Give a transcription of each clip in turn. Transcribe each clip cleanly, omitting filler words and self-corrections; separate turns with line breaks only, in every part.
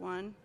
1.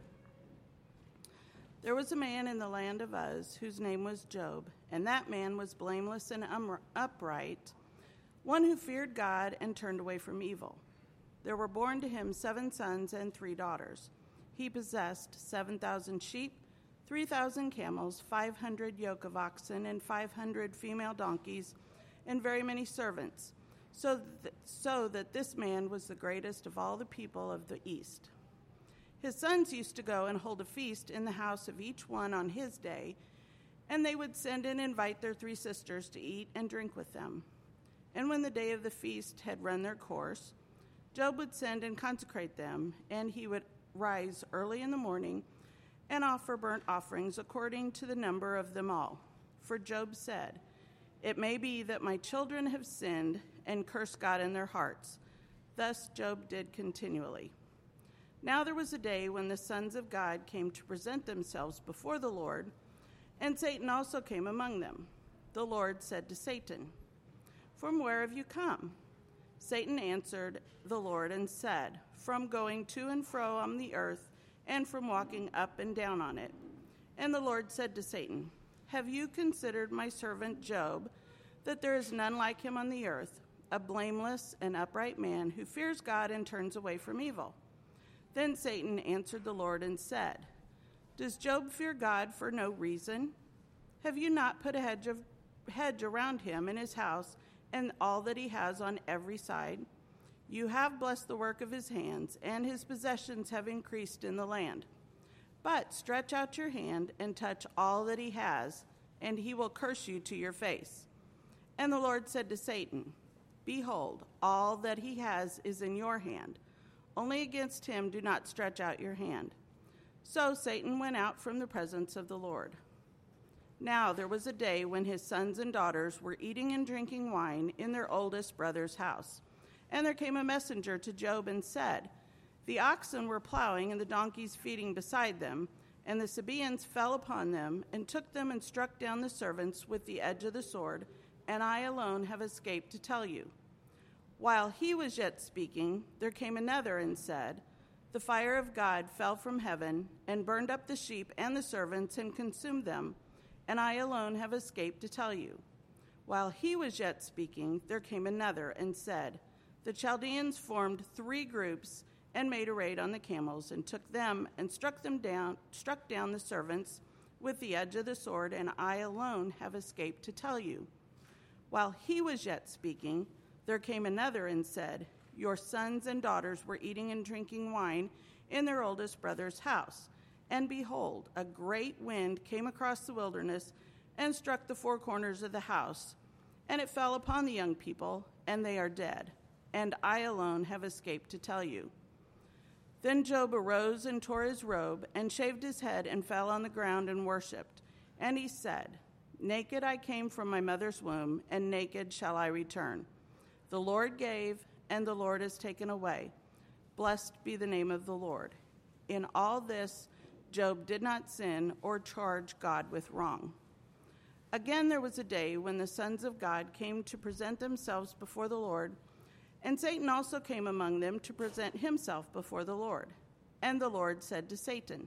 There was a man in the land of Uz whose name was Job, and that man was blameless and upright, one who feared God and turned away from evil. There were born to him 7 sons and 3 daughters. He possessed 7,000 sheep, 3,000 camels, 500 yoke of oxen, and 500 female donkeys, and very many servants, so that this man was the greatest of all the people of the East. His sons used to go and hold a feast in the house of each one on his day, and they would send and invite their 3 sisters to eat and drink with them. And when the day of the feast had run their course, Job would send and consecrate them, and he would rise early in the morning and offer burnt offerings according to the number of them all. For Job said, "It may be that my children have sinned and cursed God in their hearts." Thus Job did continually. Now there was a day when the sons of God came to present themselves before the Lord, and Satan also came among them. The Lord said to Satan, "From where have you come?" Satan answered the Lord and said, "From going to and fro on the earth, and from walking up and down on it." And the Lord said to Satan, "Have you considered my servant Job, that there is none like him on the earth, a blameless and upright man who fears God and turns away from evil?" Then Satan answered the Lord and said, "Does Job fear God for no reason? Have you not put a hedge around him and his house and all that he has on every side? You have blessed the work of his hands, and his possessions have increased in the land. But stretch out your hand and touch all that he has, and he will curse you to your face." And the Lord said to Satan, "Behold, all that he has is in your hand. Only against him do not stretch out your hand." So Satan went out from the presence of the Lord. Now there was a day when his sons and daughters were eating and drinking wine in their oldest brother's house. And there came a messenger to Job and said, "The oxen were plowing and the donkeys feeding beside them, and the Sabaeans fell upon them and took them and struck down the servants with the edge of the sword, and I alone have escaped to tell you." While he was yet speaking, there came another and said, "The fire of God fell from heaven and burned up the sheep and the servants and consumed them, and I alone have escaped to tell you." While he was yet speaking, there came another and said, "The Chaldeans formed 3 groups and made a raid on the camels and took them and struck down the servants with the edge of the sword, and I alone have escaped to tell you." While he was yet speaking, there came another and said, "Your sons and daughters were eating and drinking wine in their oldest brother's house. And behold, a great wind came across the wilderness and struck the 4 corners of the house. And it fell upon the young people, and they are dead. And I alone have escaped to tell you." Then Job arose and tore his robe and shaved his head and fell on the ground and worshipped. And he said, "Naked I came from my mother's womb, and naked shall I return. The Lord gave, and the Lord has taken away. Blessed be the name of the Lord." In all this, Job did not sin or charge God with wrong. Again, there was a day when the sons of God came to present themselves before the Lord, and Satan also came among them to present himself before the Lord. And the Lord said to Satan,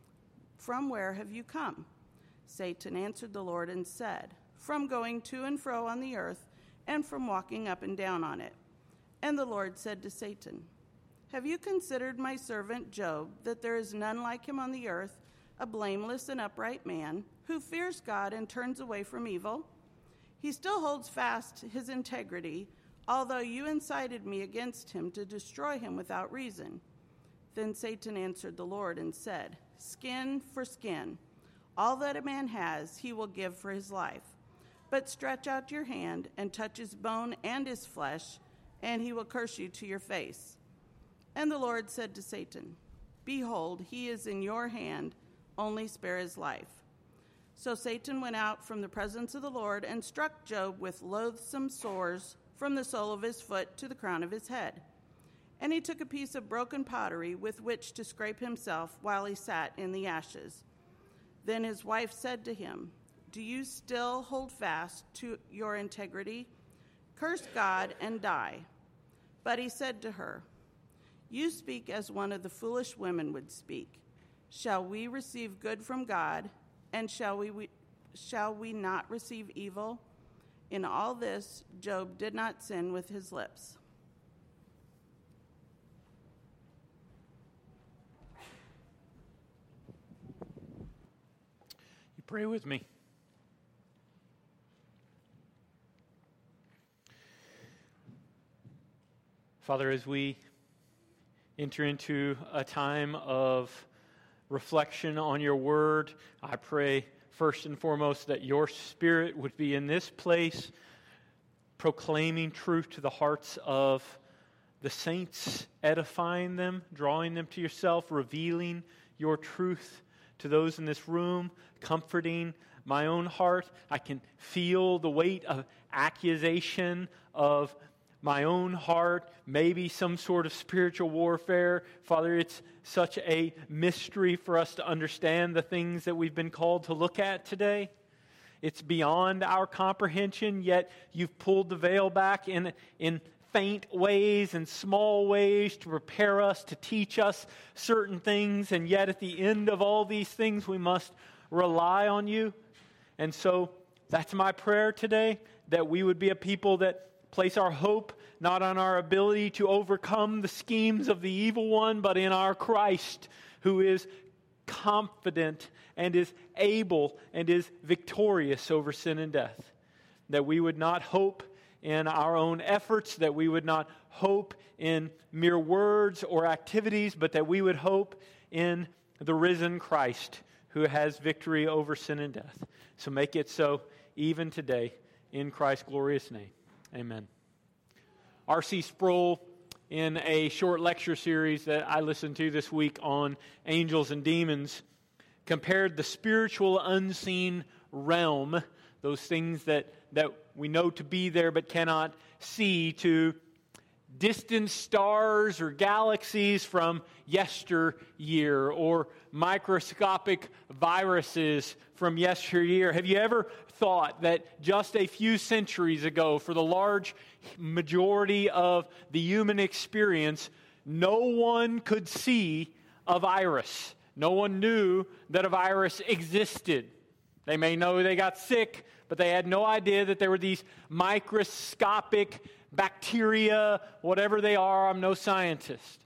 "From where have you come?" Satan answered the Lord and said, "From going to and fro on the earth, and from walking up and down on it." And the Lord said to Satan, "Have you considered my servant Job, that there is none like him on the earth, a blameless and upright man, who fears God and turns away from evil? He still holds fast his integrity, although you incited me against him to destroy him without reason." Then Satan answered the Lord and said, "Skin for skin. All that a man has he will give for his life. But stretch out your hand and touch his bone and his flesh, and he will curse you to your face." And the Lord said to Satan, "Behold, he is in your hand, only spare his life." So Satan went out from the presence of the Lord and struck Job with loathsome sores from the sole of his foot to the crown of his head. And he took a piece of broken pottery with which to scrape himself while he sat in the ashes. Then his wife said to him, "Do you still hold fast to your integrity? Curse God and die." But he said to her, You speak as one of the foolish women would speak. Shall we receive good from God, and shall we not receive evil? In all this, Job did not sin with his lips.
You pray with me. Father, as we enter into a time of reflection on your word, I pray first and foremost that your Spirit would be in this place, proclaiming truth to the hearts of the saints, edifying them, drawing them to yourself, revealing your truth to those in this room, comforting my own heart. I can feel the weight of accusation of my own heart, maybe some sort of spiritual warfare. Father, it's such a mystery for us to understand the things that we've been called to look at today. It's beyond our comprehension, yet you've pulled the veil back in faint ways and small ways to prepare us, to teach us certain things, and yet at the end of all these things we must rely on you. And so that's my prayer today, that we would be a people that place our hope not on our ability to overcome the schemes of the evil one, but in our Christ, who is confident and is able and is victorious over sin and death. That we would not hope in our own efforts, that we would not hope in mere words or activities, but that we would hope in the risen Christ, who has victory over sin and death. So make it so even today, in Christ's glorious name. Amen. R.C. Sproul, in a short lecture series that I listened to this week on angels and demons, compared the spiritual unseen realm, those things that we know to be there but cannot see, to distant stars or galaxies from yesteryear, or microscopic viruses from yesteryear. Have you ever thought that just a few centuries ago, for the large majority of the human experience, no one could see a virus? No one knew that a virus existed. They may know they got sick, but they had no idea that there were these microscopic bacteria, whatever they are. I'm no scientist.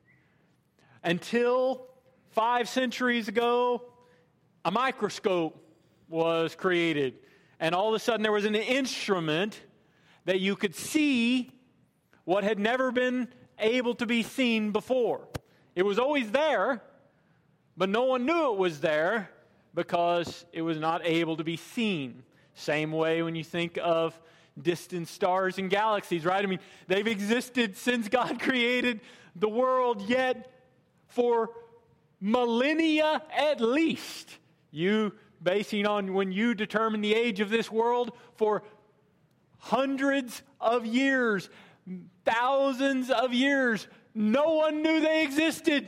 Until 5 centuries ago, a microscope was created. And all of a sudden there was an instrument that you could see what had never been able to be seen before. It was always there, but no one knew it was there because it was not able to be seen. Same way when you think of distant stars and galaxies, right? I mean, they've existed since God created the world, yet for millennia at least, you basing on when you determine the age of this world, for hundreds of years, thousands of years, no one knew they existed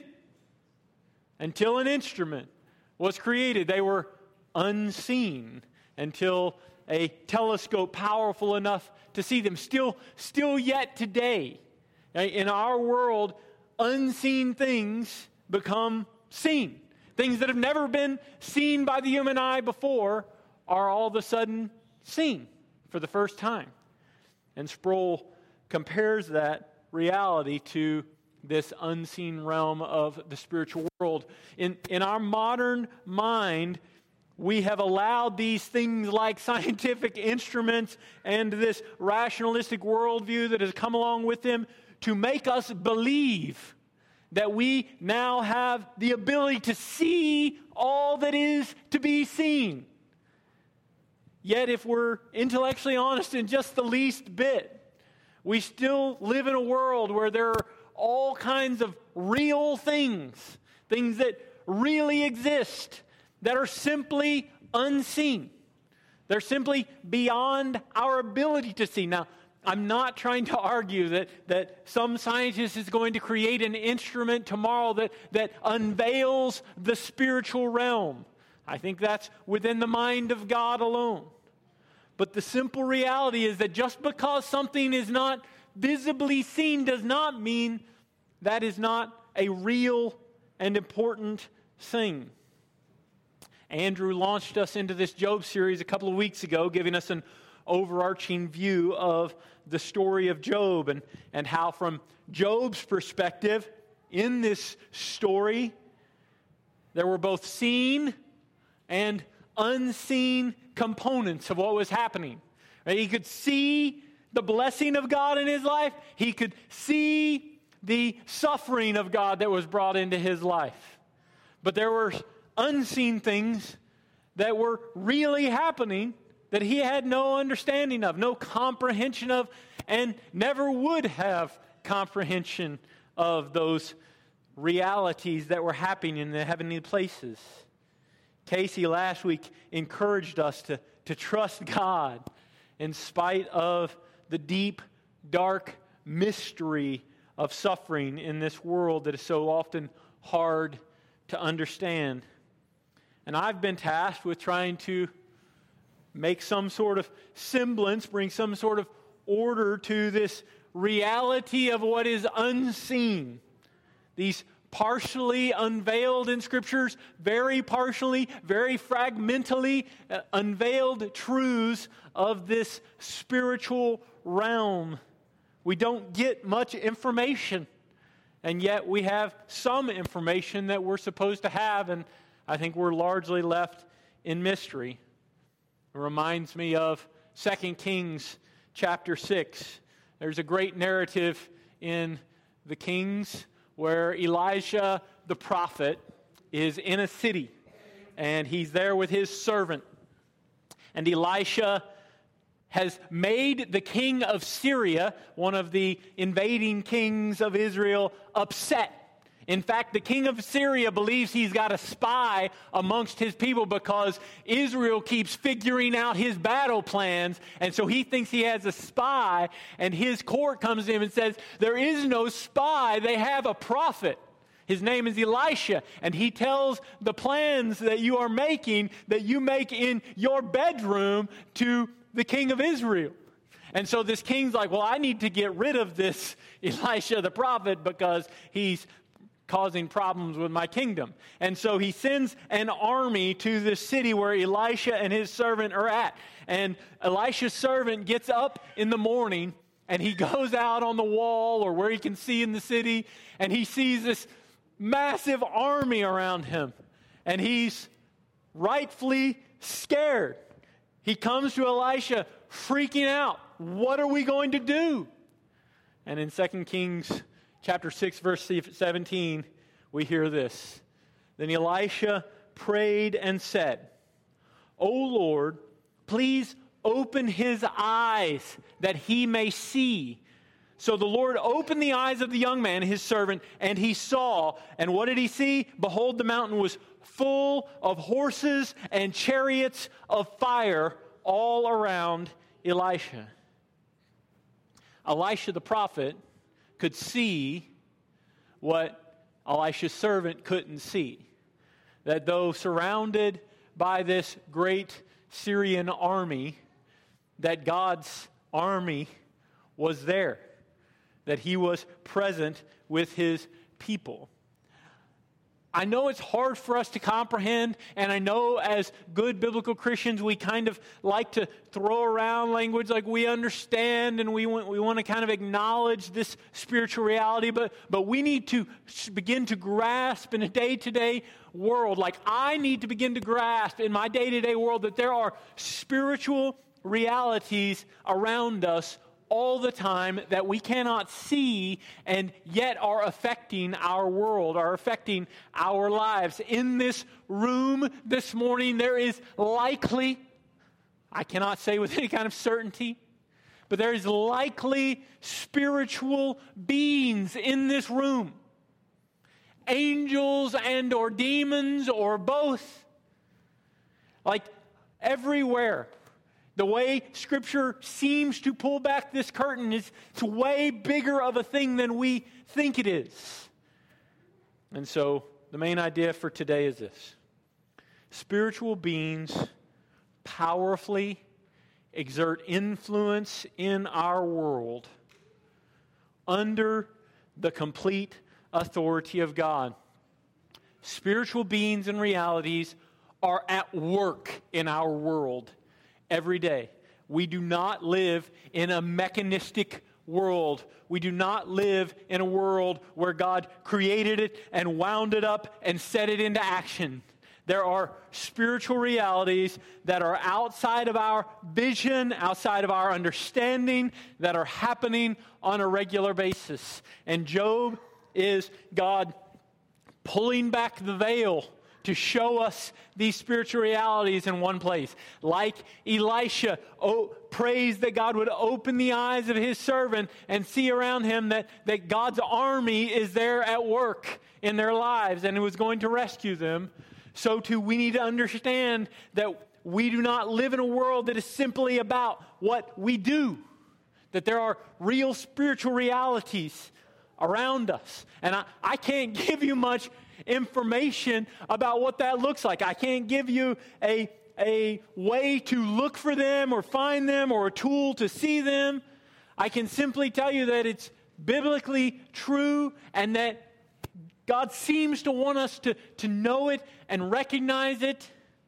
until an instrument was created. They were unseen until a telescope powerful enough to see them. Still yet today, in our world, unseen things become seen. Things that have never been seen by the human eye before are all of a sudden seen for the first time. And Sproul compares that reality to this unseen realm of the spiritual world. In our modern mind, we have allowed these things like scientific instruments and this rationalistic worldview that has come along with them to make us believe that we now have the ability to see all that is to be seen. Yet if we're intellectually honest in just the least bit, we still live in a world where there are all kinds of real things that really exist, that are simply unseen. They're simply beyond our ability to see. Now, I'm not trying to argue that some scientist is going to create an instrument tomorrow that unveils the spiritual realm. I think that's within the mind of God alone. But the simple reality is that just because something is not visibly seen does not mean that is not a real and important thing. Andrew launched us into this Job series a couple of weeks ago, giving us an overarching view of the story of Job and how from Job's perspective in this story, there were both seen and unseen components of what was happening. Right? He could see the blessing of God in his life. He could see the suffering of God that was brought into his life. But there were unseen things that were really happening that he had no understanding of, no comprehension of, and never would have comprehension of those realities that were happening in the heavenly places. Casey last week encouraged us to trust God in spite of the deep, dark mystery of suffering in this world that is so often hard to understand. And I've been tasked with trying to make some sort of semblance, bring some sort of order to this reality of what is unseen. These partially unveiled in Scriptures, very partially, very fragmentally unveiled truths of this spiritual realm. We don't get much information, and yet we have some information that we're supposed to have, and I think we're largely left in mystery. It reminds me of 2 Kings chapter 6. There's a great narrative in the Kings where Elijah the prophet is in a city, and he's there with his servant. And Elisha has made the king of Syria, one of the invading kings of Israel, upset. In fact, the king of Syria believes he's got a spy amongst his people because Israel keeps figuring out his battle plans. And so he thinks he has a spy, and his court comes to him and says, there is no spy, they have a prophet. His name is Elisha, and he tells the plans that you are making, that you make in your bedroom to the king of Israel. And so this king's like, well, I need to get rid of this Elisha the prophet because he's causing problems with my kingdom. And so he sends an army to the city where Elisha and his servant are at. And Elisha's servant gets up in the morning and he goes out on the wall or where he can see in the city, and he sees this massive army around him. And he's rightfully scared. He comes to Elisha freaking out. What are we going to do? And in 2 Kings chapter 6, verse 17, we hear this. Then Elisha prayed and said, O Lord, please open his eyes that he may see. So the Lord opened the eyes of the young man, his servant, and he saw. And what did he see? Behold, the mountain was full of horses and chariots of fire all around Elisha. Elisha the prophet could see what Elisha's servant couldn't see. That though surrounded by this great Syrian army, that God's army was there. That he was present with his people. I know it's hard for us to comprehend, and I know as good biblical Christians we kind of like to throw around language like we understand, and we want to kind of acknowledge this spiritual reality, but we need to begin to grasp in a day-to-day world, like I need to begin to grasp in my day-to-day world, that there are spiritual realities around us all the time that we cannot see and yet are affecting our world, are affecting our lives. In this room this morning, there is likely, I cannot say with any kind of certainty, but there is likely spiritual beings in this room. Angels and or demons or both. Like everywhere. The way Scripture seems to pull back this curtain is it's way bigger of a thing than we think it is. And so the main idea for today is this. Spiritual beings powerfully exert influence in our world under the complete authority of God. Spiritual beings and realities are at work in our world every day. We do not live in a mechanistic world. We do not live in a world where God created it and wound it up and set it into action. There are spiritual realities that are outside of our vision, outside of our understanding, that are happening on a regular basis. And Job is God pulling back the veil to show us these spiritual realities in one place. Like Elisha prays that God would open the eyes of his servant and see around him that God's army is there at work in their lives and was going to rescue them. So too, we need to understand that we do not live in a world that is simply about what we do. That there are real spiritual realities around us. And I can't give you much information about what that looks like. I can't give you a way to look for them or find them or a tool to see them. I can simply tell you that it's biblically true and that God seems to want us to know it and recognize it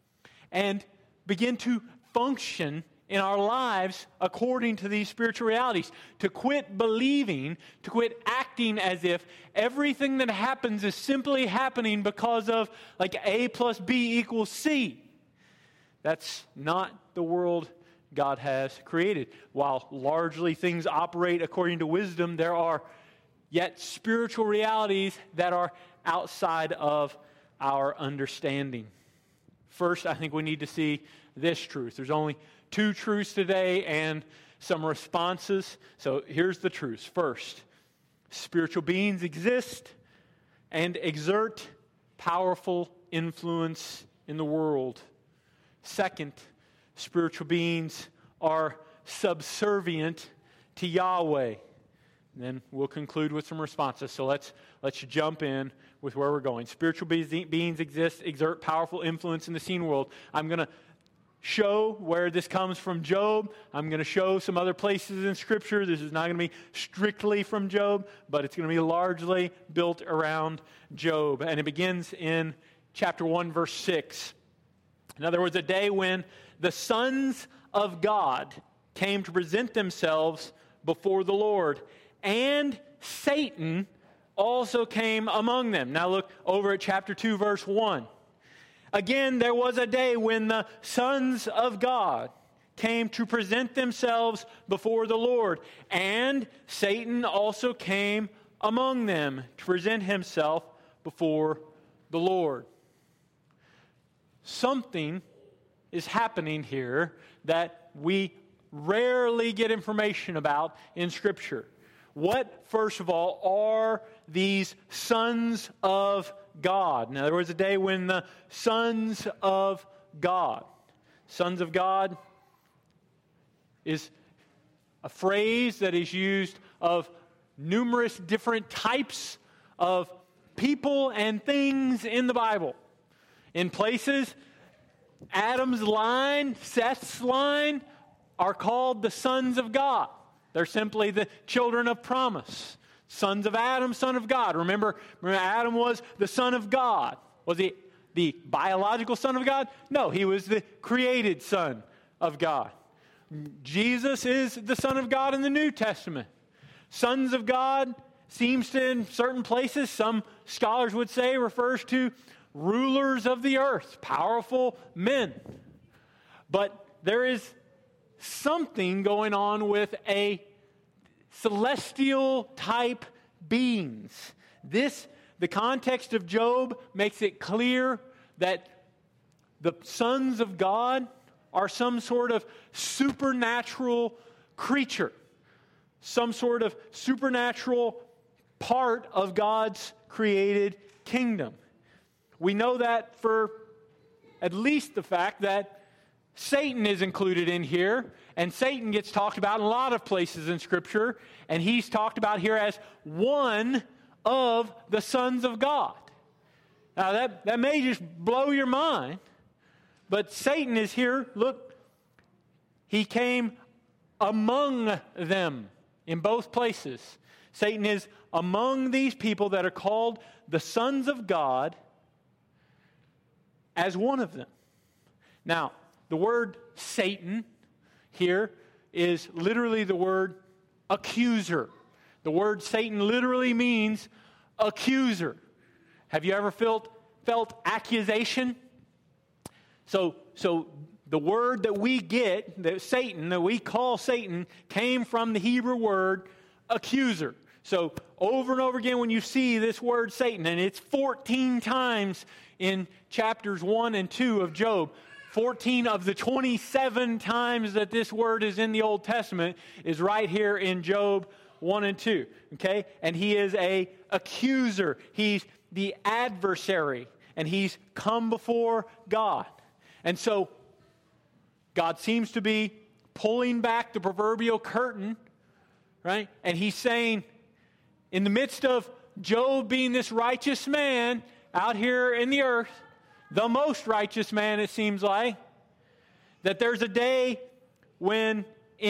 and begin to function in our lives according to these spiritual realities. To quit believing, to quit acting as if everything that happens is simply happening because of like A plus B equals C. That's not the world God has created. While largely things operate according to wisdom, there are yet spiritual realities that are outside of our understanding. First, I think we need to see this truth. There's only two truths today and some responses. So here's the truths. First, spiritual beings exist and exert powerful influence in the world. Second, spiritual beings are subservient to Yahweh. And then we'll conclude with some responses. So let's jump in with where we're going. Spiritual beings exist, exert powerful influence in the seen world. I'm going to show where this comes from Job. I'm going to show some other places in Scripture. This is not going to be strictly from Job, but it's going to be largely built around Job. And it begins in chapter 1, verse 6. Now, there was a day when the sons of God came to present themselves before the Lord, and Satan also came among them. Now look over at chapter 2, verse 1. Again, there was a day when the sons of God came to present themselves before the Lord, and Satan also came among them to present himself before the Lord. Something is happening here that we rarely get information about in Scripture. What, first of all, are these sons of God? Now, there was a day when the sons of God is a phrase that is used of numerous different types of people and things in the Bible. In places, Adam's line, Seth's line, are called the sons of God. They're simply the children of promise. Sons of Adam, son of God. Remember Adam was the son of God. Was he the biological son of God? No, he was the created son of God. Jesus is the Son of God in the New Testament. Sons of God seems to, in certain places, some scholars would say, refers to rulers of the earth, powerful men. But there is something going on with a celestial type beings. The context of Job makes it clear that the sons of God are some sort of supernatural creature, some sort of supernatural part of God's created kingdom. We know that for at least the fact that Satan is included in here, and Satan gets talked about in a lot of places in Scripture, and he's talked about here as one of the sons of God. Now that may just blow your mind, but Satan is here. Look, he came among them in both places. Satan is among these people that are called the sons of God as one of them. Now, the word Satan here is literally the word accuser. The word Satan literally means accuser. Have you ever felt accusation? So the word that we get, that we call Satan, came from the Hebrew word accuser. So over and over again when you see this word Satan, and it's 14 times in chapters 1 and 2 of Job, 14 of the 27 times that this word is in the Old Testament is right here in Job 1 and 2. Okay? And he is an accuser. He's the adversary. And he's come before God. And so God seems to be pulling back the proverbial curtain, right? And he's saying, in the midst of Job being this righteous man out here in the earth, the most righteous man it seems like, that there's a day when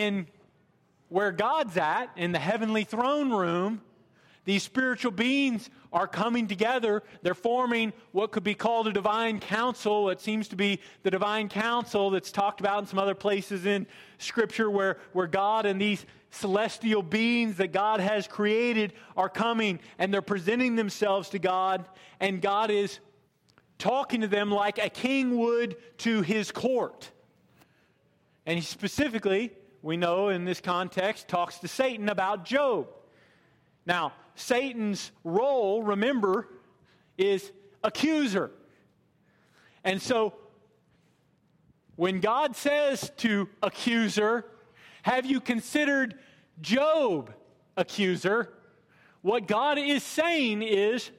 where God's at, in the heavenly throne room, these spiritual beings are coming together. They're forming what could be called a divine council. It seems to be the divine council that's talked about in some other places in Scripture where God and these celestial beings that God has created are coming and they're presenting themselves to God, and God is talking to them like a king would to his court. And he specifically, we know in this context, talks to Satan about Job. Now, Satan's role, remember, is accuser. And so, when God says to accuser, have you considered Job, accuser? What God is saying is,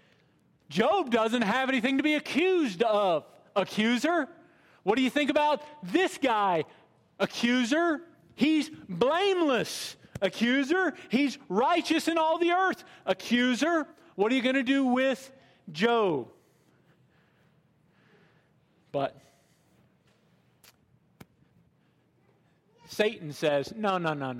Job doesn't have anything to be accused of, accuser. What do you think about this guy, accuser? He's blameless, accuser. He's righteous in all the earth, accuser. What are you going to do with Job? But Satan says, no.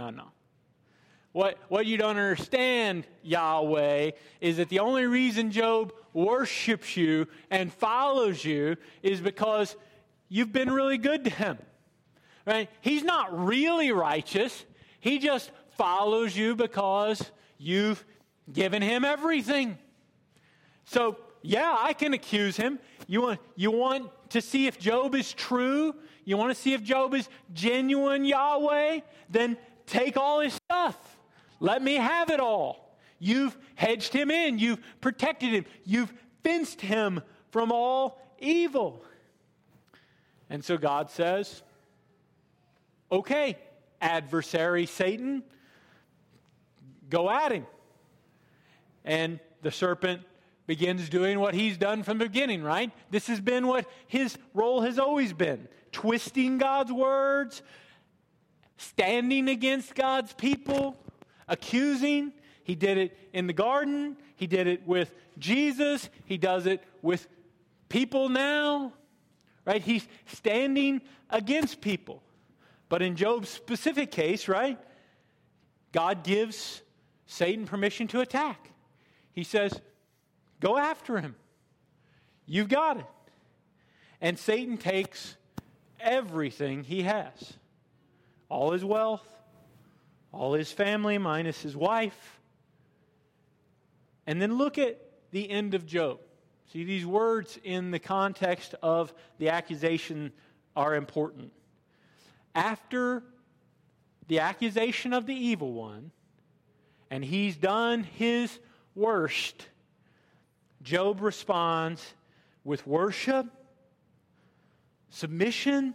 What you don't understand, Yahweh, is that the only reason Job worships you and follows you is because you've been really good to him. Right? He's not really righteous. He just follows you because you've given him everything. So, yeah, I can accuse him. You want to see if Job is true? You want to see if Job is genuine, Yahweh? Then take all his stuff. Let me have it all. You've hedged him in. You've protected him. You've fenced him from all evil. And so God says, okay, adversary Satan, go at him. And the serpent begins doing what he's done from the beginning, right? This has been what his role has always been. Twisting God's words, standing against God's people, accusing. He did it in the garden. He did it with Jesus. He does it with people now, right? He's standing against people. But in Job's specific case, right, God gives Satan permission to attack. He says, go after him. You've got it. And Satan takes everything he has. All his wealth, all his family minus his wife. And then look at the end of Job. See, these words in the context of the accusation are important. After the accusation of the evil one, and he's done his worst, Job responds with worship, submission,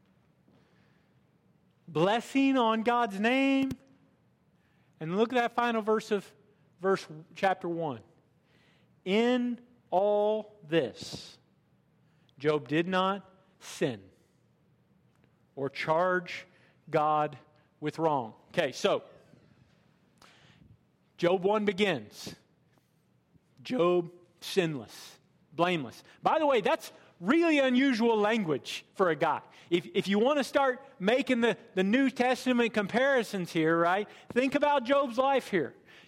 blessing on God's name. And look at that final verse of chapter 1. In all this, Job did not sin or charge God with wrong. Okay, so Job 1 begins. Job sinless, blameless. By the way, that's really unusual language for a guy. If you want to start making the New Testament comparisons here, right, think about Job's life here.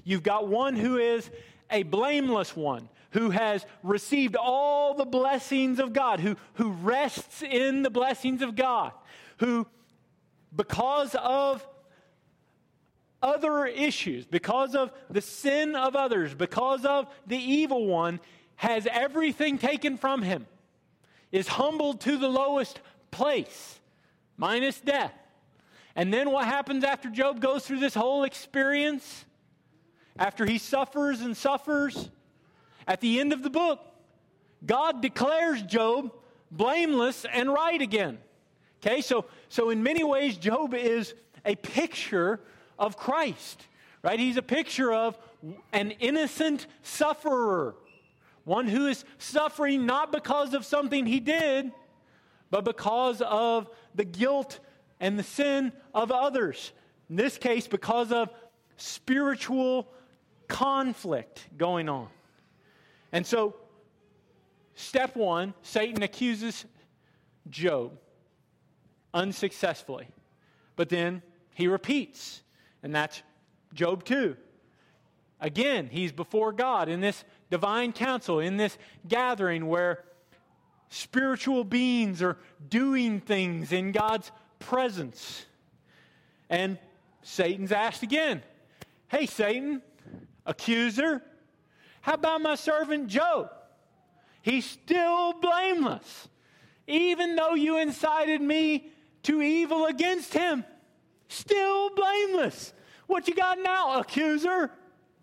you've got one who is a blameless one, who has received all the blessings of God, who rests in the blessings of God, who, because of other issues, because of the sin of others, because of the evil one, has everything taken from him, is humbled to the lowest place, minus death. And then what happens after Job goes through this whole experience? After he suffers and suffers, at the end of the book, God declares Job blameless and right again. Okay, so in many ways, Job is a picture of Christ, right? He's a picture of an innocent sufferer, one who is suffering not because of something he did, but because of the guilt and the sin of others. In this case, because of spiritual conflict going on. And so, step one, Satan accuses Job unsuccessfully. But then he repeats, and that's Job 2. Again, he's before God in this divine council, in this gathering where spiritual beings are doing things in God's presence. And Satan's asked again, hey, Satan, accuser, how about my servant Job? He's still blameless, even though you incited me to evil against him. Still blameless. What you got now, accuser?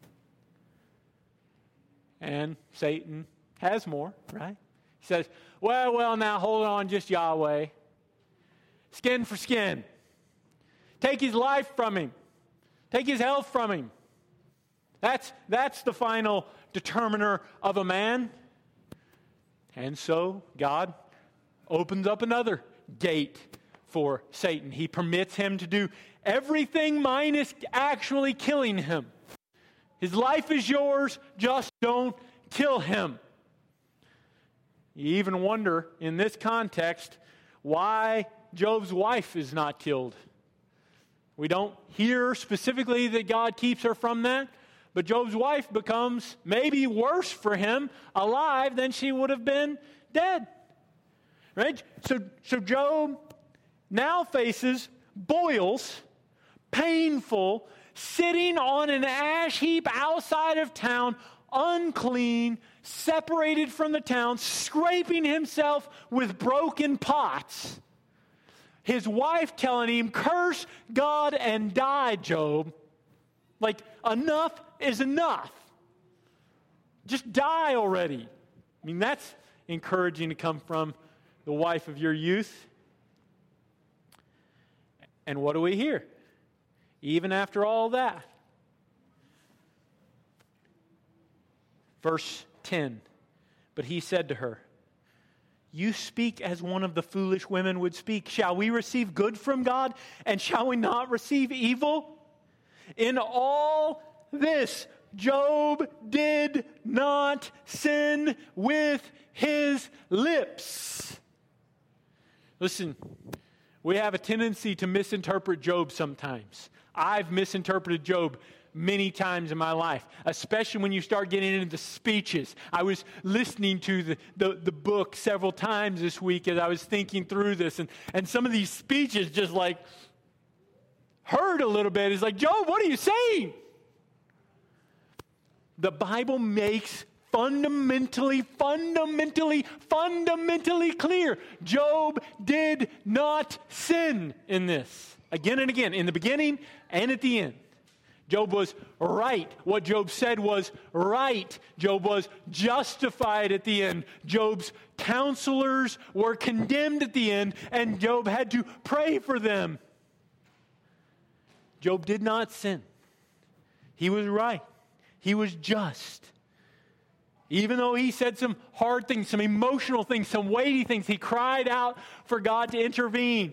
And Satan has more, right? He says, well, now hold on, just Yahweh. Skin for skin. Take his life from him. Take his health from him. That's the final determiner of a man. And so God opens up another gate for Satan. He permits him to do everything minus actually killing him. His life is yours, just don't kill him. You even wonder, in this context, why Job's wife is not killed. We don't hear specifically that God keeps her from that, but Job's wife becomes maybe worse for him alive than she would have been dead. Right? So Job now faces boils, painful, sitting on an ash heap outside of town, unclean, separated from the town, scraping himself with broken pots. His wife telling him, curse God and die, Job. Like, enough is enough. Just die already. I mean, that's encouraging to come from the wife of your youth. And what do we hear? Even after all that. Verse 10. But he said to her, you speak as one of the foolish women would speak. Shall we receive good from God, and shall we not receive evil? In all this, Job did not sin with his lips. Listen, we have a tendency to misinterpret Job sometimes. I've misinterpreted Job many times in my life, especially when you start getting into the speeches. I was listening to the book several times this week as I was thinking through this, and some of these speeches just like hurt a little bit. It's like, Job, what are you saying? The Bible makes fundamentally clear. Job did not sin in this. Again and again, in the beginning and at the end. Job was right. What Job said was right. Job was justified at the end. Job's counselors were condemned at the end, and Job had to pray for them. Job did not sin. He was right. He was just. Even though he said some hard things, some emotional things, some weighty things, he cried out for God to intervene.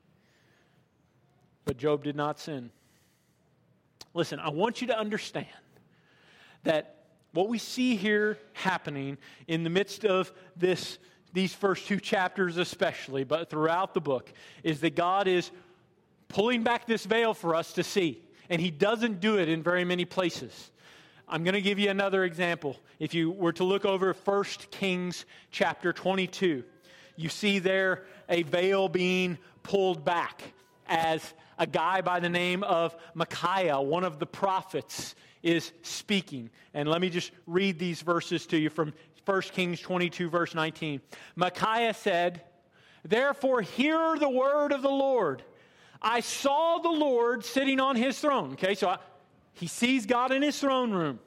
But Job did not sin. Listen, I want you to understand that what we see here happening in the midst of these first two chapters especially, but throughout the book, is that God is pulling back this veil for us to see. And he doesn't do it in very many places. I'm going to give you another example. If you were to look over 1 Kings chapter 22, you see there a veil being pulled back as a guy by the name of Micaiah, one of the prophets, is speaking. And let me just read these verses to you from 1 Kings 22, verse 19. Micaiah said, "Therefore hear the word of the Lord. I saw the Lord sitting on his throne." Okay, so he sees God in his throne room.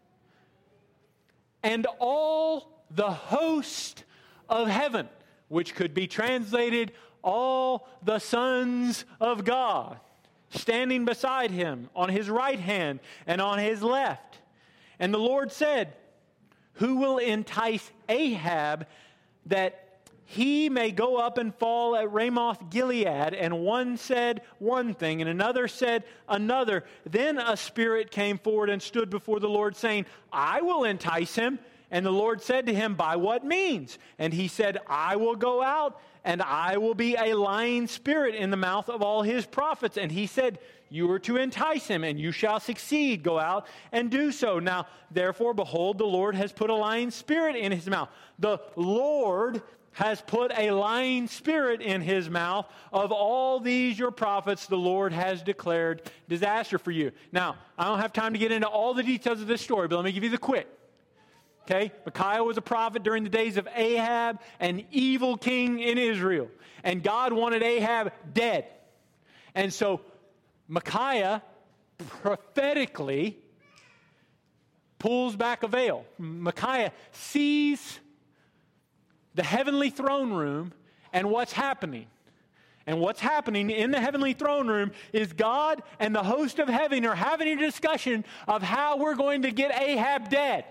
"And all the host of heaven," which could be translated, all the sons of God, standing beside him on his right hand and on his left. And the Lord said, "Who will entice Ahab that he may go up and fall at Ramoth Gilead?" And one said one thing, and another said another. Then a spirit came forward and stood before the Lord, saying, "I will entice him." And the Lord said to him, "By what means?" And he said, "I will go out, and I will be a lying spirit in the mouth of all his prophets." And he said, "You are to entice him, and you shall succeed. Go out and do so. Now, therefore, behold, the Lord has put a lying spirit in his mouth." The Lord has put a lying spirit in his mouth. "Of all these your prophets, the Lord has declared disaster for you." Now, I don't have time to get into all the details of this story, but let me give you the quick. Okay, Micaiah was a prophet during the days of Ahab, an evil king in Israel. And God wanted Ahab dead. And so Micaiah prophetically pulls back a veil. Micaiah sees the heavenly throne room and what's happening. And what's happening in the heavenly throne room is God and the host of heaven are having a discussion of how we're going to get Ahab dead.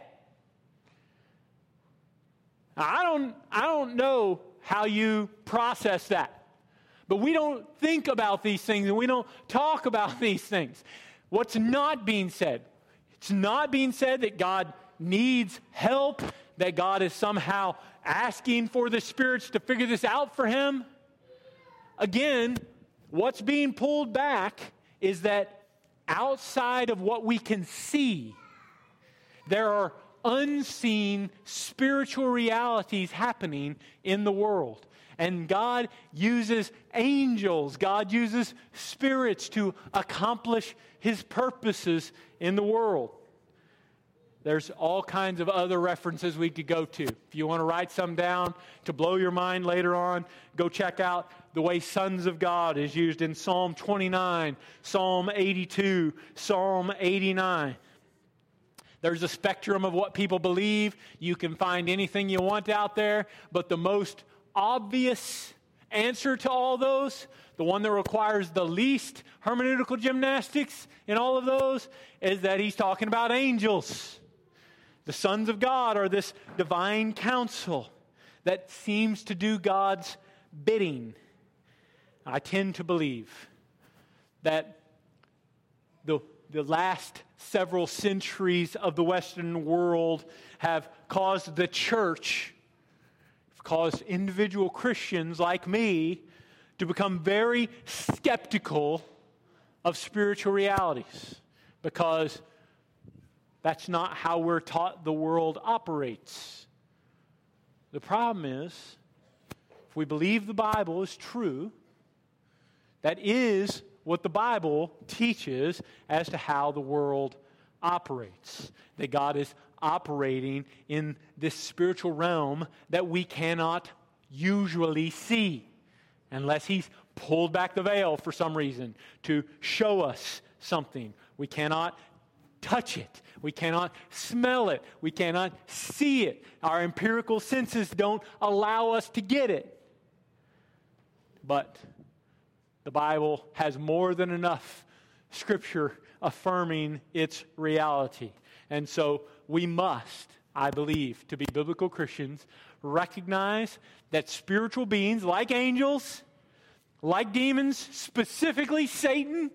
I don't know how you process that. But we don't think about these things and we don't talk about these things. What's not being said? It's not being said that God needs help, that God is somehow asking for the spirits to figure this out for him. Again, what's being pulled back is that outside of what we can see, there are unseen spiritual realities happening in the world. And God uses angels, God uses spirits to accomplish his purposes in the world. There's all kinds of other references we could go to. If you want to write some down to blow your mind later on, go check out the way sons of God is used in Psalm 29, Psalm 82, Psalm 89. There's a spectrum of what people believe. You can find anything you want out there. But the most obvious answer to all those, the one that requires the least hermeneutical gymnastics in all of those, is that he's talking about angels. The sons of God are this divine council that seems to do God's bidding. I tend to believe that the last several centuries of the Western world have caused the church, caused individual Christians like me to become very skeptical of spiritual realities, because that's not how we're taught the world operates. The problem is, if we believe the Bible is true, that is what the Bible teaches as to how the world operates. That God is operating in this spiritual realm that we cannot usually see unless he's pulled back the veil for some reason to show us something. We cannot touch it. We cannot smell it. We cannot see it. Our empirical senses don't allow us to get it. But the Bible has more than enough Scripture affirming its reality. And so we must, I believe, to be biblical Christians, recognize that spiritual beings like angels, like demons, specifically Satan,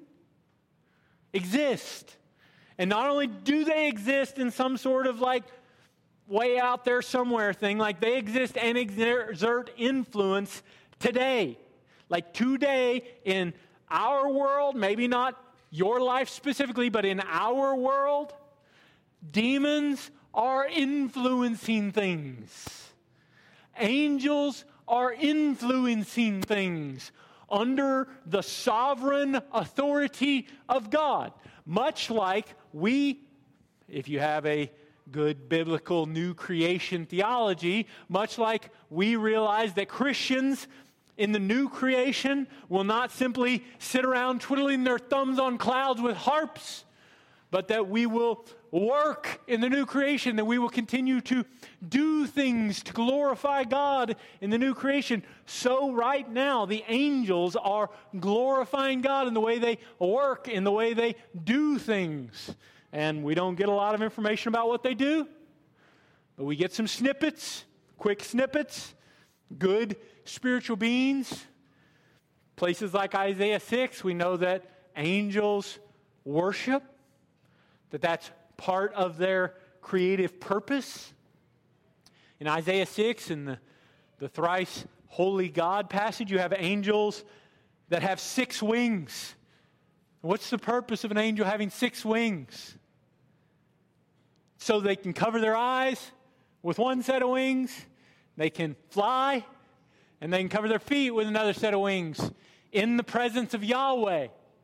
exist. And not only do they exist in some sort of like way out there somewhere thing, like they exist and exert influence today. Like today in our world, maybe not your life specifically, but in our world, Demons are influencing things. Angels are influencing things under the sovereign authority of God. Much like we, if you have a good biblical new creation theology, much like we realize that Christians in the new creation will not simply sit around twiddling their thumbs on clouds with harps, but that we will work in the new creation, that we will continue to do things to glorify God in the new creation. So right now, the angels are glorifying God in the way they work, in the way they do things. And we don't get a lot of information about what they do, but we get some snippets, quick snippets, good spiritual beings. Places like Isaiah 6, we know that angels worship, that's part of their creative purpose. In Isaiah 6, in the thrice holy God passage, you have angels that have 6 wings. What's the purpose of an angel having 6 wings? So they can cover their eyes with one set of wings, they can fly, and they can cover their feet with another set of wings in the presence of Yahweh.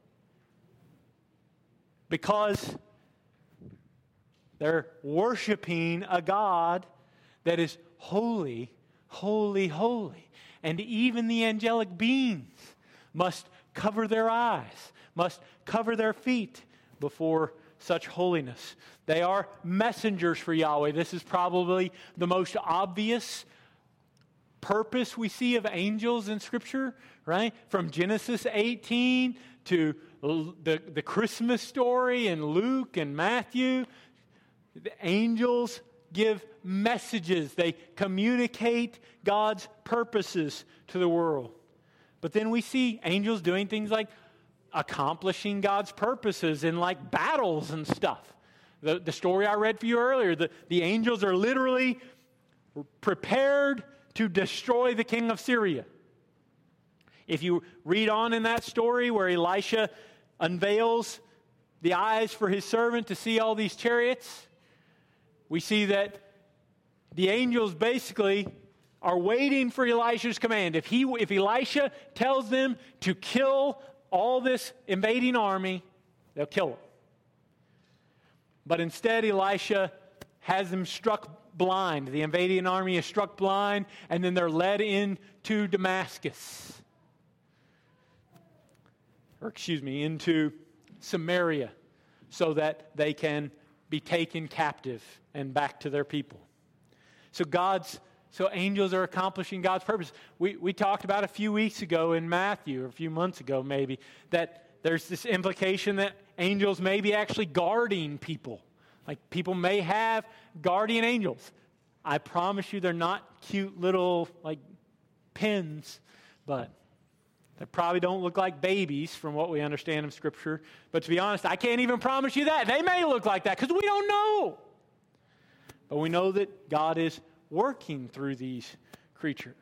Because they're worshiping a God that is holy, holy, holy. And even the angelic beings must cover their eyes, must cover their feet before such holiness. They are messengers for Yahweh. This is probably the most obvious purpose we see of angels in Scripture, right? From Genesis 18 to the Christmas story in Luke and Matthew. The angels give messages. They communicate God's purposes to the world. But then we see angels doing things like accomplishing God's purposes in like battles and stuff. The story I read for you earlier, the angels are literally prepared to destroy the king of Syria. If you read on in that story where Elisha unveils the eyes for his servant to see all these chariots, we see that the angels basically are waiting for Elisha's command. If Elisha tells them to kill all this invading army, they'll kill them. But instead, Elisha has them struck blind. The invading army is struck blind, and then they're led into Damascus. Into Samaria, so that they can be taken captive and back to their people. So angels are accomplishing God's purpose. We talked about a few weeks ago in Matthew, or a few months ago maybe, that there's this implication that angels may be actually guarding people. Like people may have guardian angels. I promise you they're not cute little like pins, but they probably don't look like babies from what we understand of Scripture. But to be honest, I can't even promise you that. They may look like that because we don't know. But we know that God is working through these creatures.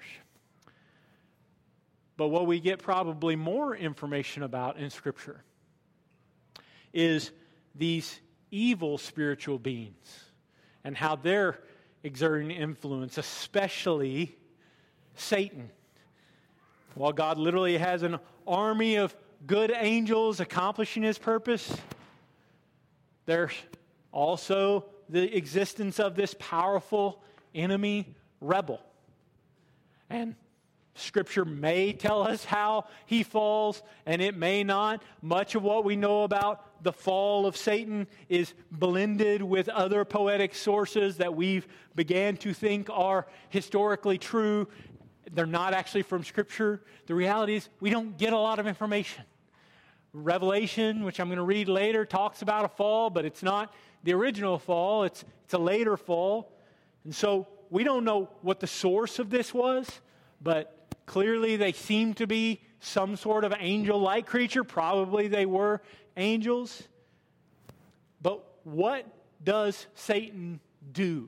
But what we get probably more information about in Scripture is these evil spiritual beings and how they're exerting influence, especially Satan. While God literally has an army of good angels accomplishing His purpose, there's also the existence of this powerful enemy rebel. And Scripture may tell us how he falls, and it may not. Much of what we know about the fall of Satan is blended with other poetic sources that we've began to think are historically true. They're not actually from Scripture. The reality is we don't get a lot of information. Revelation, which I'm going to read later, talks about a fall, but it's not the original fall. It's a later fall. And so we don't know what the source of this was, but clearly they seem to be some sort of angel-like creature. Probably they were angels. But what does Satan do?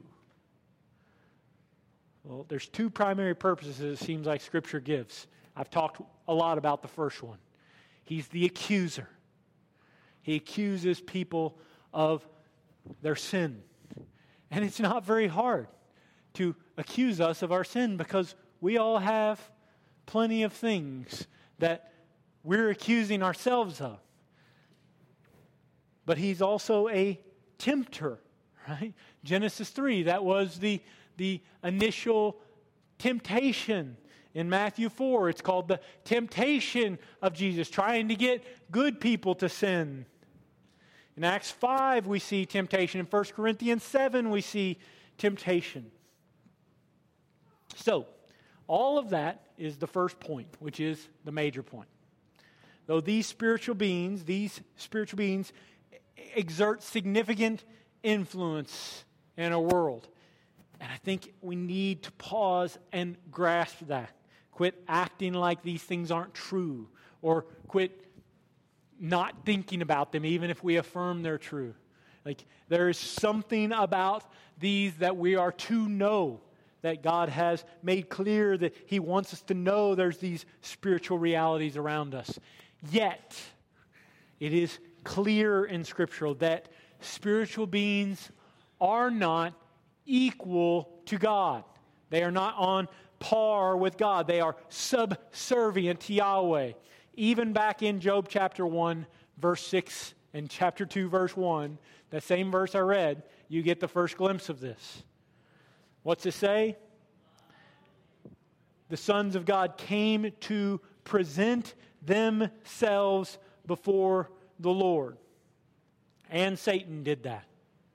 Well, there's 2 primary purposes it seems like Scripture gives. I've talked a lot about the first one. He's the accuser. He accuses people of their sin. And it's not very hard to accuse us of our sin because we all have plenty of things that we're accusing ourselves of. But he's also a tempter, right? Genesis 3, that was the initial temptation. In Matthew 4, it's called the temptation of Jesus, trying to get good people to sin. In Acts 5, we see temptation. In 1 Corinthians 7, we see temptation. So, all of that is the first point, which is the major point. Though these spiritual beings exert significant influence in our world. And I think we need to pause and grasp that. Quit acting like these things aren't true, or quit not thinking about them even if we affirm they're true. Like, there is something about these that we are to know, that God has made clear that He wants us to know there's these spiritual realities around us. Yet, it is clear in Scripture that spiritual beings are not equal to God. They are not on par with God. They are subservient to Yahweh. Even back in Job chapter 1, verse 6, and chapter 2, verse 1, that same verse I read, you get the first glimpse of this. What's it say? The sons of God came to present themselves before the Lord. And Satan did that.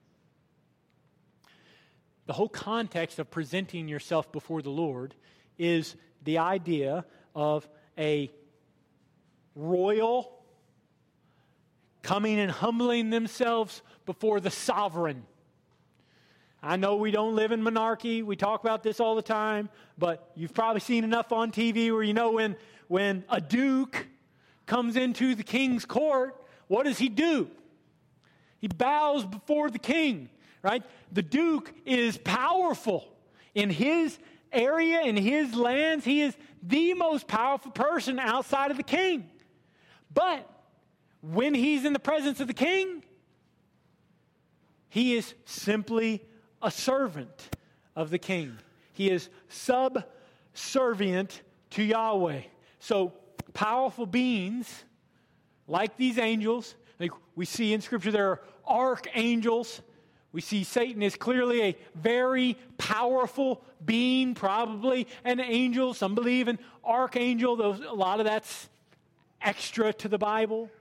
The whole context of presenting yourself before the Lord is the idea of a royal coming and humbling themselves before the sovereign. I know we don't live in monarchy. We talk about this all the time. But you've probably seen enough on TV where you know when a duke comes into the king's court, what does he do? He bows before the king, right? The duke is powerful. In his area, in his lands, he is the most powerful person outside of the king. But when he's in the presence of the king, he is simply a servant of the king. He is subservient to Yahweh. So powerful beings like these angels, like we see in Scripture there are archangels. We see Satan is clearly a very powerful being, probably an angel. Some believe an archangel. A lot of that's extra to the Bible.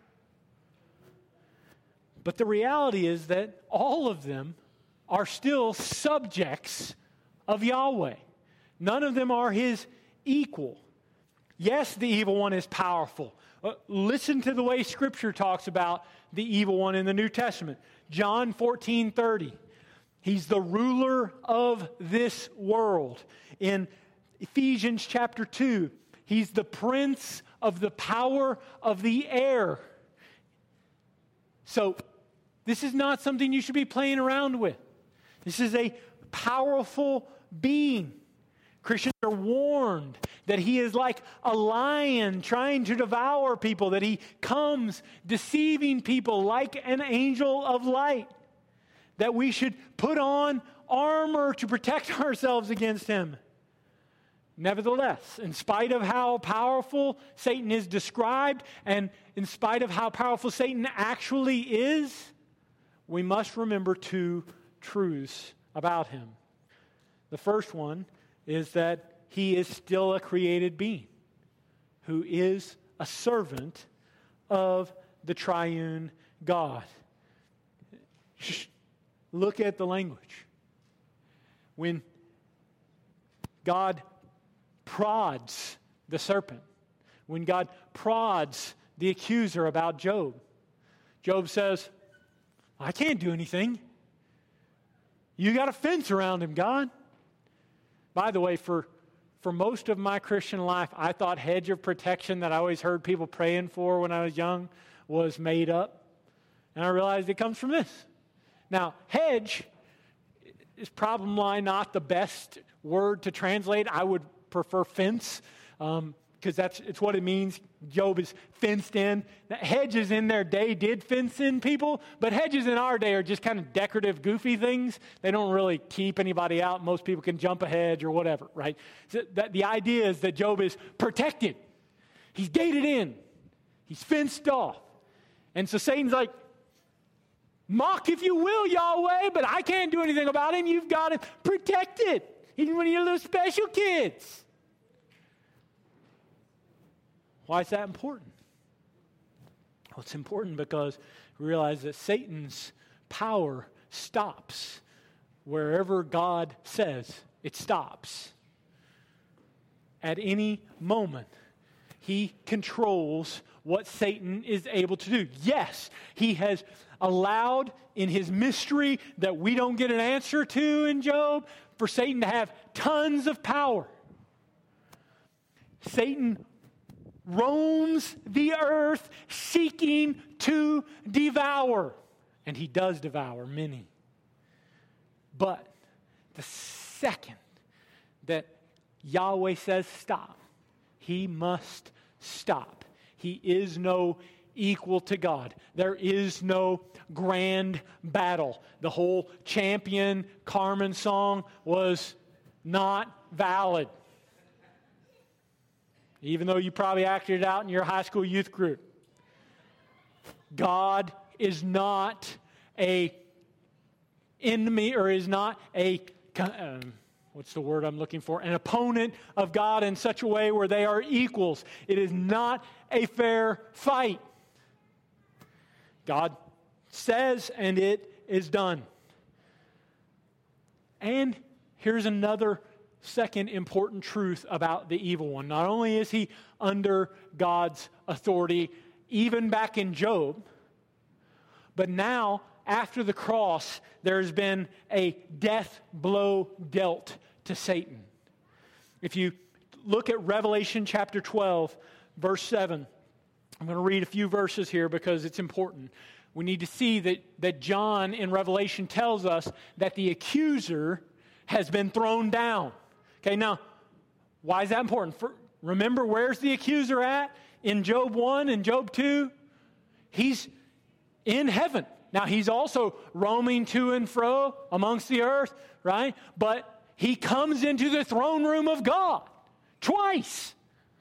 But the reality is that all of them are still subjects of Yahweh. None of them are His equal. Yes, the evil one is powerful. Listen to the way Scripture talks about the evil one in the New Testament. John 14:30. He's the ruler of this world. In Ephesians chapter 2, he's the prince of the power of the air. So, this is not something you should be playing around with. This is a powerful being. Christians are warned that he is like a lion trying to devour people, that he comes deceiving people like an angel of light, that we should put on armor to protect ourselves against him. Nevertheless, in spite of how powerful Satan is described, and in spite of how powerful Satan actually is, we must remember two truths about him. The first one is that he is still a created being who is a servant of the triune God. Look at the language. When God prods the serpent, when God prods the accuser about Job, Job says, I can't do anything. You got a fence around him, God. By the way, for most of my Christian life, I thought hedge of protection that I always heard people praying for when I was young was made up. And I realized it comes from this. Now, hedge is probably not the best word to translate. I would prefer fence. because it's what it means. Job is fenced in. Hedges in their day did fence in people, but hedges in our day are just kind of decorative, goofy things. They don't really keep anybody out. Most people can jump a hedge or whatever, right? So the idea is that Job is protected. He's gated in. He's fenced off. And so Satan's like, mock if you will, Yahweh, but I can't do anything about him. You've got to protect it, even when you're little special kids. Why is that important? Well, it's important because we realize that Satan's power stops wherever God says it stops. At any moment, he controls what Satan is able to do. Yes, he has allowed in his mystery that we don't get an answer to in Job for Satan to have tons of power. Satan roams the earth seeking to devour. And he does devour many. But the second that Yahweh says stop, he must stop. He is no equal to God. There is no grand battle. The whole Champion Carmen song was not valid. Even though you probably acted it out in your high school youth group. God is not a enemy, or is not a, what's the word I'm looking for? An opponent of God in such a way where they are equals. It is not a fair fight. God says, and it is done. And here's another second important truth about the evil one. Not only is he under God's authority, even back in Job, but now, after the cross, there's been a death blow dealt to Satan. If you look at Revelation chapter 12, verse 7, I'm going to read a few verses here because it's important. We need to see that John in Revelation tells us that the accuser has been thrown down. Okay, now, why is that important? Remember, where's the accuser at? In Job 1 and Job 2? He's in heaven. Now, he's also roaming to and fro amongst the earth, right? But he comes into the throne room of God twice.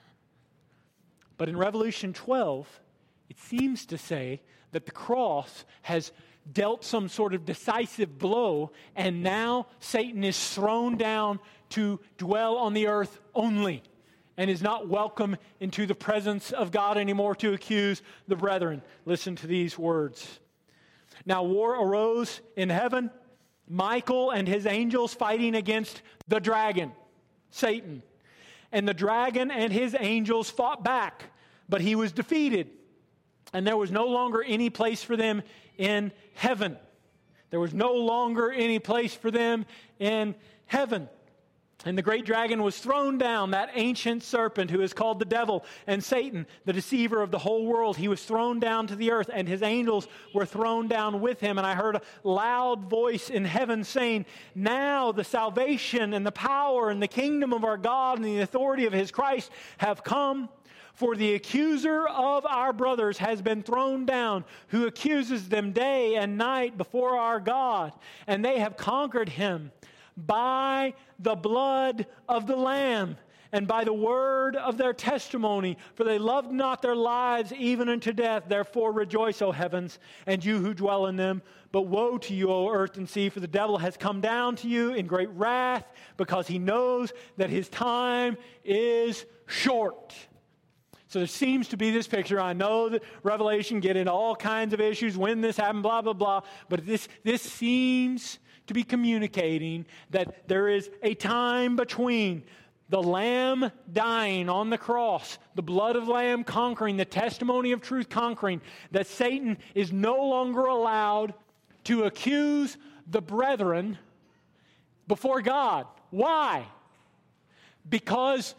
But in Revelation 12, it seems to say that the cross has dealt some sort of decisive blow, and now Satan is thrown down to dwell on the earth only, and is not welcome into the presence of God anymore to accuse the brethren. Listen to these words. Now war arose in heaven, Michael and his angels fighting against the dragon, Satan. And the dragon and his angels fought back, but he was defeated. And there was no longer any place for them in heaven. There was no longer any place for them in heaven. And the great dragon was thrown down, that ancient serpent who is called the devil and Satan, the deceiver of the whole world. He was thrown down to the earth, and his angels were thrown down with him. And I heard a loud voice in heaven saying, now the salvation and the power and the kingdom of our God and the authority of his Christ have come. For the accuser of our brothers has been thrown down, who accuses them day and night before our God. And they have conquered him by the blood of the Lamb and by the word of their testimony. For they loved not their lives even unto death. Therefore rejoice, O heavens, and you who dwell in them. But woe to you, O earth and sea, for the devil has come down to you in great wrath, because he knows that his time is short. So there seems to be this picture. I know that Revelation get into all kinds of issues, when this happened, blah, blah, blah. But this seems to be communicating that there is a time between the Lamb dying on the cross, the blood of the Lamb conquering, the testimony of truth conquering, that Satan is no longer allowed to accuse the brethren before God. Why? Because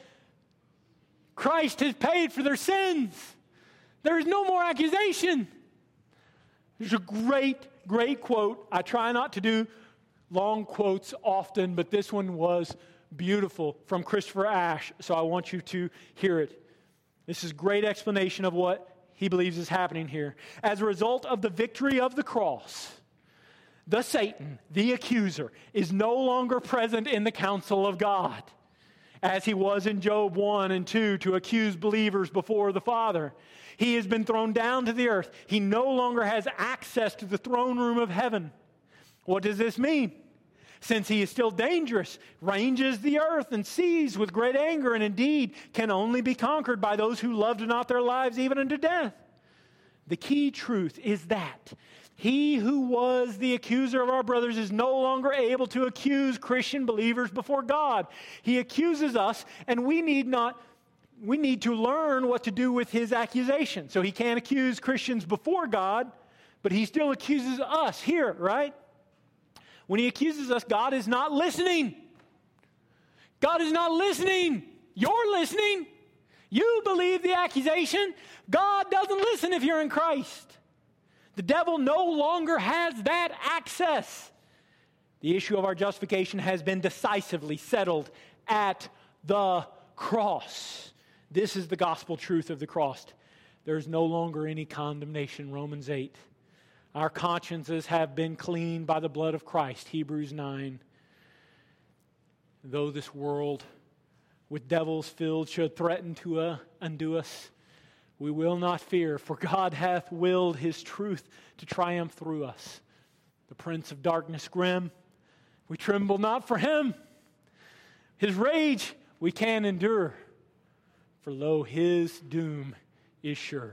Christ has paid for their sins. There is no more accusation. There's a great quote. I try not to do long quotes often, but this one was beautiful, from Christopher Ashe, so I want you to hear it. This is great explanation of what he believes is happening here. As a result of the victory of the cross, the Satan, the accuser, is no longer present in the counsel of God, as he was in Job 1 and 2 to accuse believers before the Father. He has been thrown down to the earth. He no longer has access to the throne room of heaven. What does this mean? Since he is still dangerous, ranges the earth and sees with great anger, and indeed can only be conquered by those who loved not their lives even unto death. The key truth is that he who was the accuser of our brothers is no longer able to accuse Christian believers before God. He accuses us, and we need to learn what to do with his accusation. So he can't accuse Christians before God, but he still accuses us here, right? When he accuses us, God is not listening. God is not listening. You're listening. You believe the accusation. God doesn't listen if you're in Christ. The devil no longer has that access. The issue of our justification has been decisively settled at the cross. This is the gospel truth of the cross. There is no longer any condemnation, Romans 8. Our consciences have been cleaned by the blood of Christ, Hebrews 9. Though this world with devils filled should threaten to undo us, we will not fear, for God hath willed his truth to triumph through us. The prince of darkness grim, we tremble not for him. His rage we can endure, for lo, his doom is sure.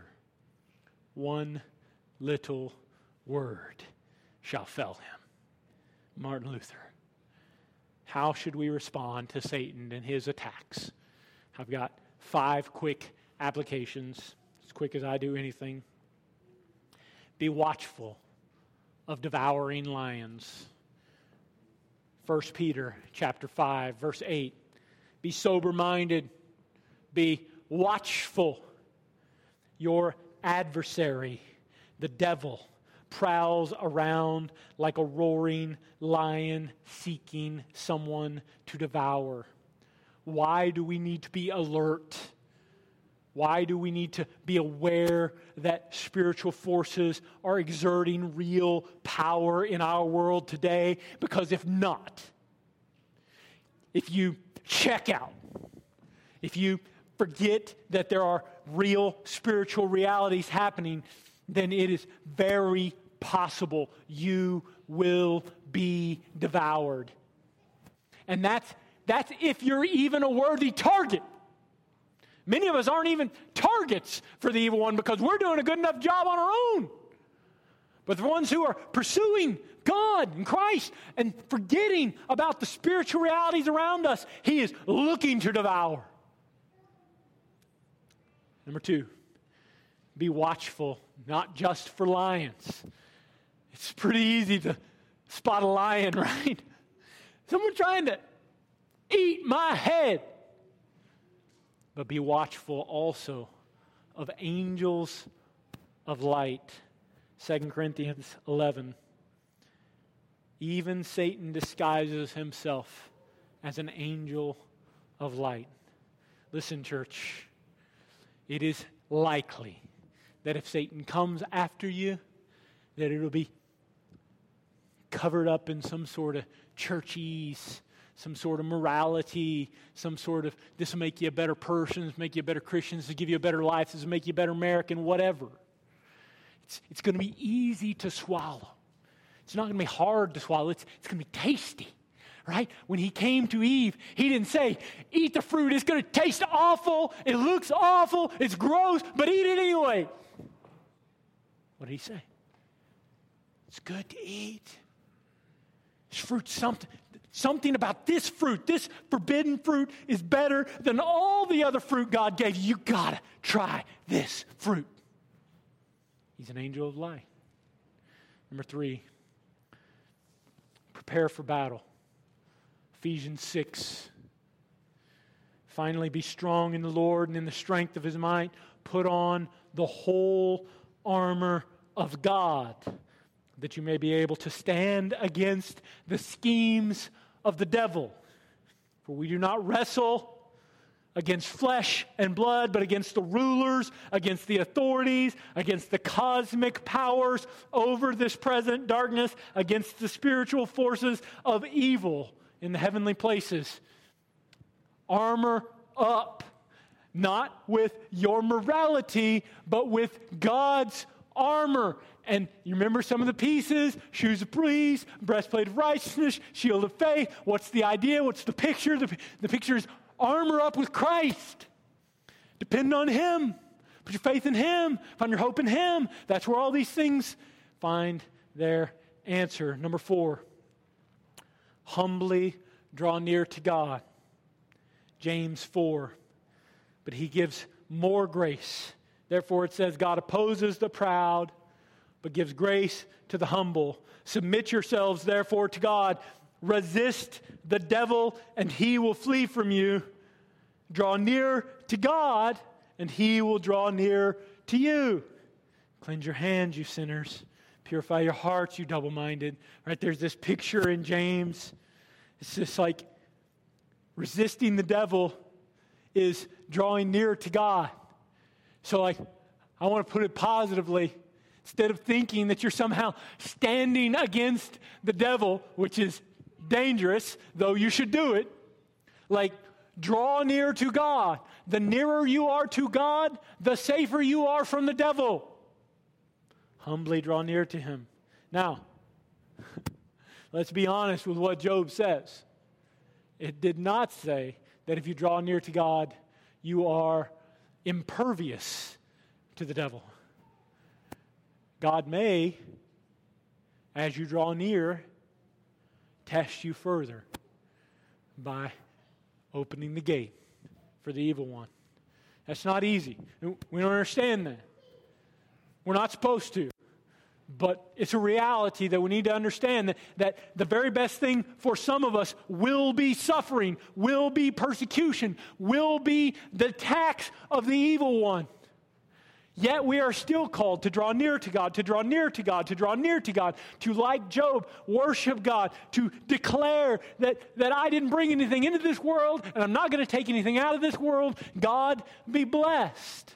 One little word shall fell him. Martin Luther. How should we respond to Satan and his attacks? I've got 5 quick applications, as quick as I do anything. Be watchful of devouring lions. 1 Peter chapter 5, verse 8. Be sober-minded. Be watchful. Your adversary, the devil, prowls around like a roaring lion seeking someone to devour. Why do we need to be alert? Why do we need to be aware that spiritual forces are exerting real power in our world today? Because if not, if you check out, if you forget that there are real spiritual realities happening, then it is very possible you will be devoured. And that's if you're even a worthy target. Many of us aren't even targets for the evil one because we're doing a good enough job on our own. But the ones who are pursuing God and Christ and forgetting about the spiritual realities around us, he is looking to devour. Number 2, be watchful, not just for lions. It's pretty easy to spot a lion, right? Someone trying to eat my head. But be watchful also of angels of light. 2 Corinthians 11. Even Satan disguises himself as an angel of light. Listen, church, it is likely that if Satan comes after you, that it'll be covered up in some sort of churchy, some sort of morality, some sort of, this will make you a better person, this will make you a better Christian, this will give you a better life, this will make you a better American, whatever. It's going to be easy to swallow. It's not going to be hard to swallow. It's going to be tasty, right? When he came to Eve, he didn't say, eat the fruit, it's going to taste awful, it looks awful, it's gross, but eat it anyway. What did he say? It's good to eat. This fruit's something about this fruit, this forbidden fruit is better than all the other fruit God gave you. You got to try this fruit. He's an angel of light. Number 3, prepare for battle. Ephesians 6. Finally, be strong in the Lord and in the strength of his might. Put on the whole armor of God, that you may be able to stand against the schemes of the devil. For we do not wrestle against flesh and blood, but against the rulers, against the authorities, against the cosmic powers over this present darkness, against the spiritual forces of evil in the heavenly places. Armor up, not with your morality, but with God's armor. And you remember some of the pieces: shoes of peace, breastplate of righteousness, shield of faith. What's the idea? What's the picture? The picture is armor up with Christ. Depend on Him. Put your faith in Him. Find your hope in Him. That's where all these things find their answer. Number 4, humbly draw near to God. James 4. But He gives more grace. Therefore it says, God opposes the proud, but gives grace to the humble. Submit yourselves, therefore, to God. Resist the devil, and he will flee from you. Draw near to God, and He will draw near to you. Cleanse your hands, you sinners. Purify your hearts, you double-minded. Right, there's this picture in James. It's just like resisting the devil is drawing near to God. So I want to put it positively. Instead of thinking that you're somehow standing against the devil, which is dangerous, though you should do it, like draw near to God. The nearer you are to God, the safer you are from the devil. Humbly draw near to Him. Now, let's be honest with what Job says. It did not say that if you draw near to God, you are impervious to the devil. God may, as you draw near, test you further by opening the gate for the evil one. That's not easy. We don't understand that. We're not supposed to. But it's a reality that we need to understand that the very best thing for some of us will be suffering, will be persecution, will be the attacks of the evil one. Yet we are still called to draw near to God, to draw near to God, to draw near to God, to, like Job, worship God, to declare that I didn't bring anything into this world and I'm not going to take anything out of this world. God be blessed.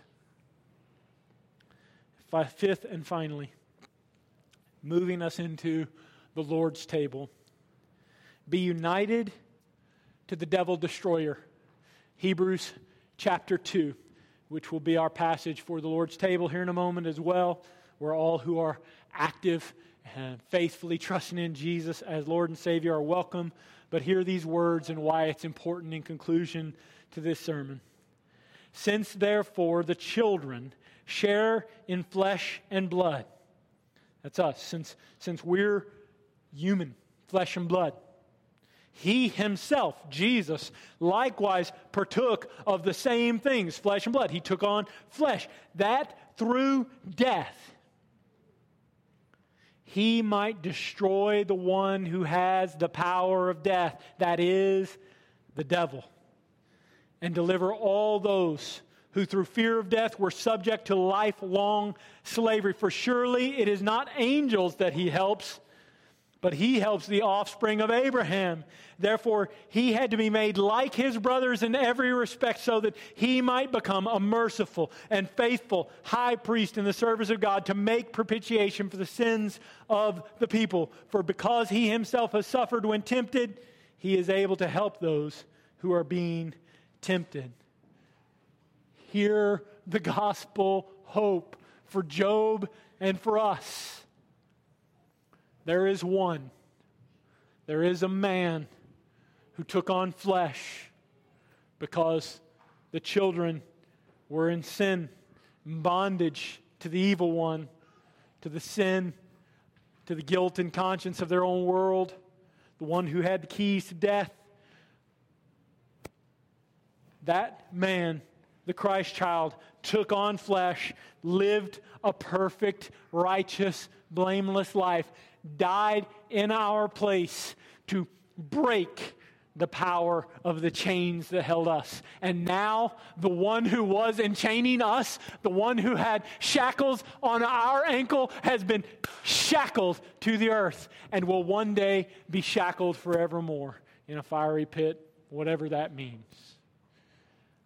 Fifth and finally, moving us into the Lord's table. Be united to the devil destroyer. Hebrews chapter 2. Which will be our passage for the Lord's table here in a moment as well, where all who are active and faithfully trusting in Jesus as Lord and Savior are welcome. But hear these words and why it's important in conclusion to this sermon. Since therefore the children share in flesh and blood, that's us, since we're human, flesh and blood, He Himself, Jesus, likewise partook of the same things, flesh and blood. He took on flesh, that through death He might destroy the one who has the power of death, that is, the devil, and deliver all those who through fear of death were subject to lifelong slavery. For surely it is not angels that He helps, but He helps the offspring of Abraham. Therefore, He had to be made like His brothers in every respect so that He might become a merciful and faithful high priest in the service of God to make propitiation for the sins of the people. For because He Himself has suffered when tempted, He is able to help those who are being tempted. Hear the gospel hope for Job and for us. There is one. There is a man who took on flesh because the children were in sin, bondage to the evil one, to the sin, to the guilt and conscience of their own world, the one who had the keys to death. That man, the Christ child, took on flesh, lived a perfect, righteous, blameless life, died in our place to break the power of the chains that held us. And now the one who was enchaining us, the one who had shackles on our ankle, has been shackled to the earth and will one day be shackled forevermore in a fiery pit, whatever that means.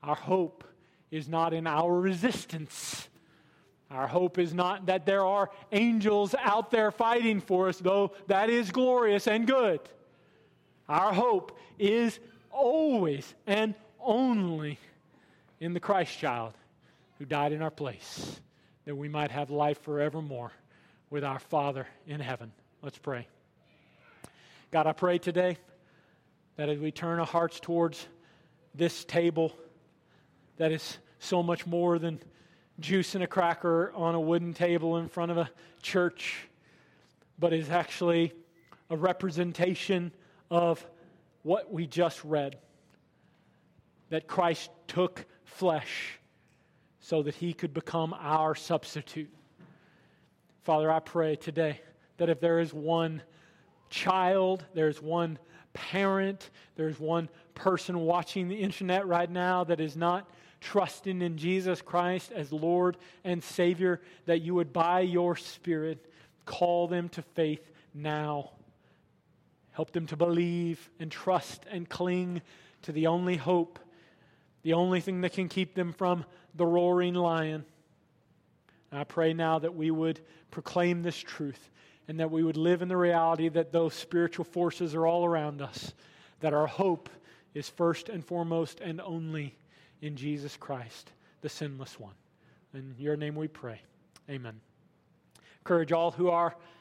Our hope is not in our resistance. Our hope is not that there are angels out there fighting for us, though that is glorious and good. Our hope is always and only in the Christ child who died in our place, that we might have life forevermore with our Father in heaven. Let's pray. God, I pray today that as we turn our hearts towards this table that is so much more than juice and a cracker on a wooden table in front of a church, but is actually a representation of what we just read, that Christ took flesh so that he could become our substitute. Father, I pray today that if there is one child, there's one parent, there's one person watching the internet right now that is not trusting in Jesus Christ as Lord and Savior, that you would by your Spirit call them to faith now. Help them to believe and trust and cling to the only hope, the only thing that can keep them from the roaring lion. And I pray now that we would proclaim this truth and that we would live in the reality that those spiritual forces are all around us, that our hope is first and foremost and only in Jesus Christ, the sinless one. In your name we pray. Amen. Encourage all who are